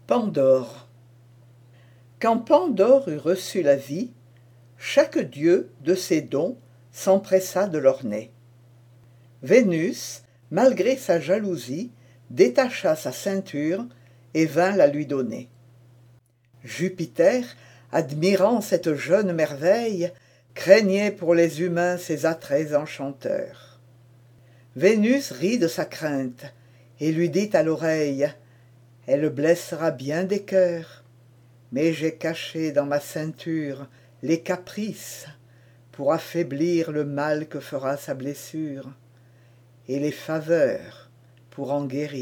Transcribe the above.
Pandore. Quand Pandore eut reçu la vie, chaque dieu de ses dons s'empressa de l'orner. Vénus, malgré sa jalousie, détacha sa ceinture et vint la lui donner. Jupiter, admirant cette jeune merveille, craignait pour les humains ses attraits enchanteurs. Vénus rit de sa crainte et lui dit à l'oreille: « Elle blessera bien des cœurs, mais j'ai caché dans ma ceinture les caprices pour affaiblir le mal que fera sa blessure, et les faveurs pour en guérir. »